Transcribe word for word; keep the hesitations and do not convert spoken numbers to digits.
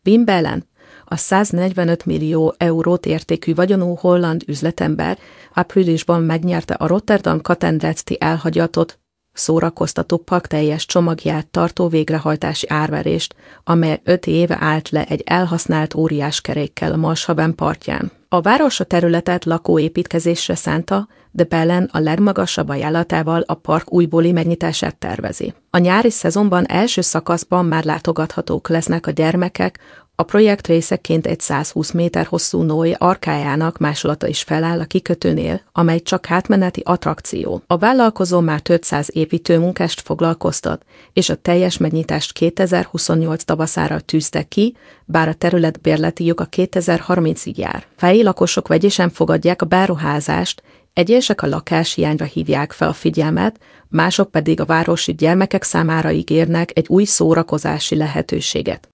Wim Belen, a száznegyvenöt millió eurót értékű vagyonú holland üzletember áprilisban megnyerte a Rotterdam Katendretzti elhagyatott szórakoztatópark teljes csomagját tartó végrehajtási árverést, amely öt éve állt le egy elhasznált óriáskerékkel a Marshaven partján. A város a területet lakóépítkezésre szánta, de Belen a legmagasabb ajánlatával a park újbóli megnyitását tervezi. A nyári szezonban első szakaszban már látogathatók lesznek a gyermekek, a projekt részeként egy százhúsz méter hosszú Noé arkájának másolata is feláll a kikötőnél, amely csak átmeneti attrakció. A vállalkozó már több száz építőmunkást foglalkoztat, és a teljes megnyitást kétezer-huszonnyolc tavaszára tűzte ki, bár a terület bérleti joga kétezer-harmincig jár. Helyi lakosok vegyesen fogadják a beruházást, egyesek a lakáshiányra hívják fel a figyelmet, mások pedig a városi gyermekek számára ígérnek egy új szórakozási lehetőséget.